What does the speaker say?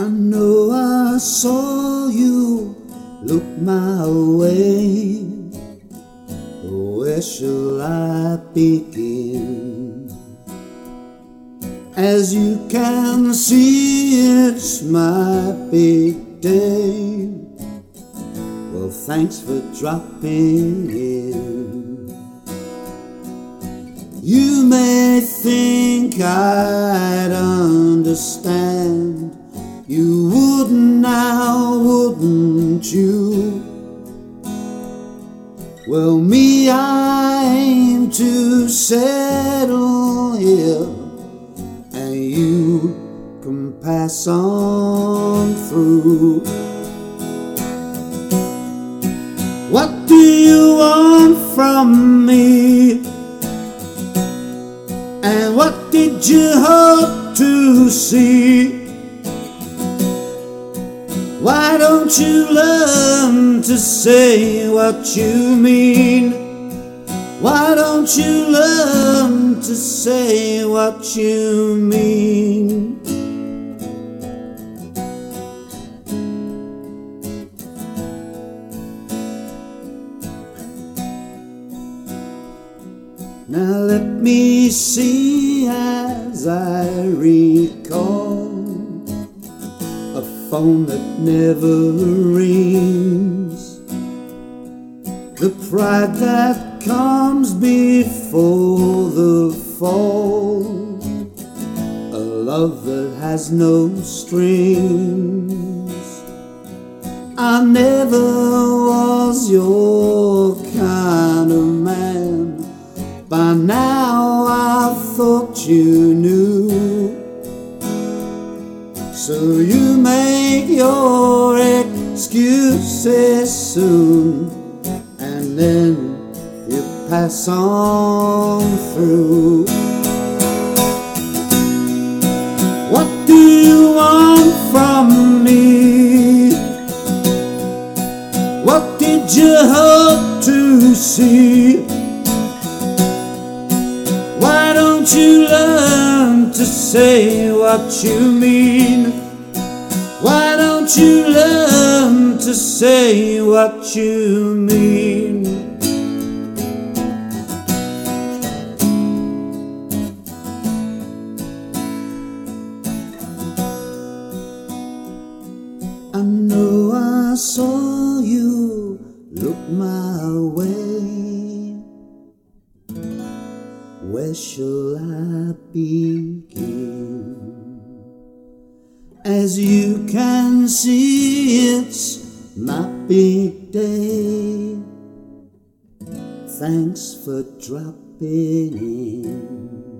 I know I saw you look my way. Where shall I begin? As you can see, it's my big day. Well, thanks for dropping in. You may think I'd understand. You wouldn't now, wouldn't you? Well, me, I aim to settle here, and you can pass on through. What do you want from me? And what did you hope to see? Why don't you learn to say what you mean? Why don't you learn to say what you mean? Now let me see as I recall a phone that never rings, the pride that comes before the fall, a love that has no strings. I never was your kind of man. By now I thought you knew. So you make your excuses soon, and then you pass on through. What do you want from me? What did you hope to see? Why don't you learn to say what you mean? Why don't you learn to say what you mean? I know I saw you look my way. Where shall I begin? As you can see, it's my big day. Thanks for dropping in.